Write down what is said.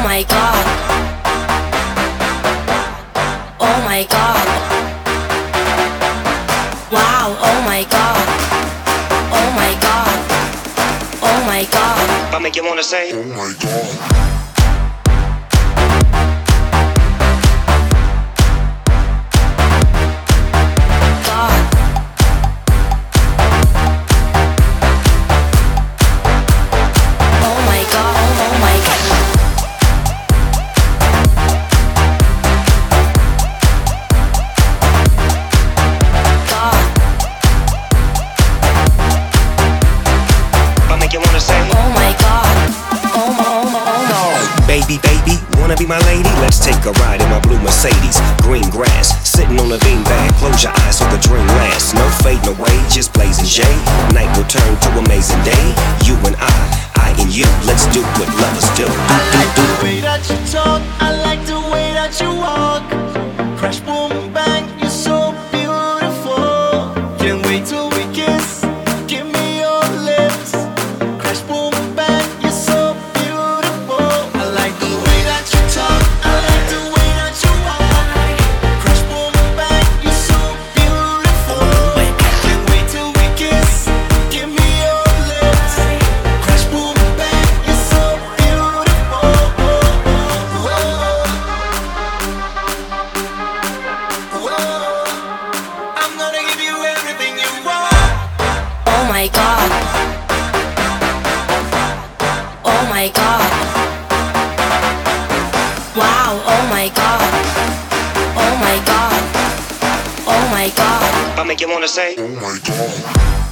my god. Oh my god. Wow, oh my god. Oh my god. Oh my god. I make you wanna say, oh my god. Wanna be my lady? Let's take a ride in my blue Mercedes. Green grass, sitting on a beanbag. Close your eyes so the dream lasts. No fading away, just blazing J. Night will turn to amazing day. You and I and you. Let's do what lovers do. I like the way that you talk. I like the way that you walk. Crash, boom, bang, you're so beautiful. Can't wait till we kiss. Give me your lips. Crash, boom, bang, you're so beautiful. I like the way that you talk. I like the way that you walk. Crash, boom, bang, you're so beautiful. Can't wait till we kiss. Give me your lips. Crash, boom, bang, you're so beautiful. I'm gonna give you everything you want. Oh my god. Oh my god. Wow, oh my god. Oh my god. Oh my god. I make you wanna say, oh my god.